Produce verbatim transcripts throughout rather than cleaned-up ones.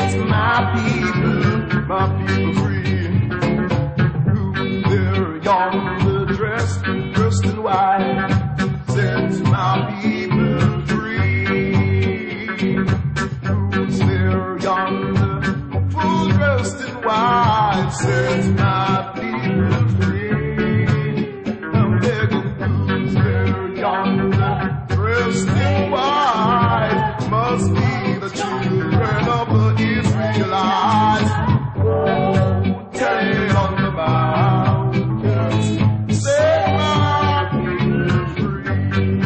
sets my people, my people free. Who they're yonder dressed, dressed in white, sets my people free. Who's there yonder, full dressed in white, sets my people free. I'm begging, who's there yonder, dressed in white, must be the children of the Israelites. Oh, tell on the mountains, set my people free.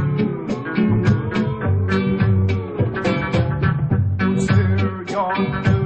Who's there yonder?